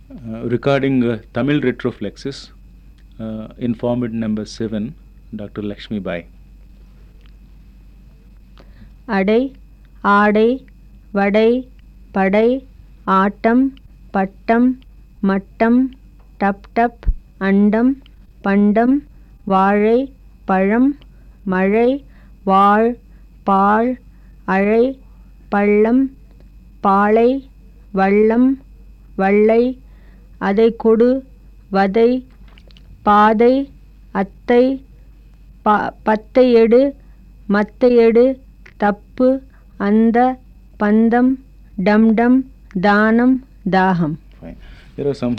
Recording Tamil retroflexes in format number 7, Dr. Lakshmi Bai. அடை ஆடை வடை படை ஆட்டம் பட்டம் மட்டம் டப் டப் அண்டம் பண்டம் வாழை பழம் மழை வாழ் பால் அழை பள்ளம் பாலை வள்ளம் வள்ளை அதை கொடு வதை பாதை அத்தை பத்தை எடு மத்தை எடு தப்பு அந்த பந்தம் டம்டம் தானம் தாகம். Fine. There are some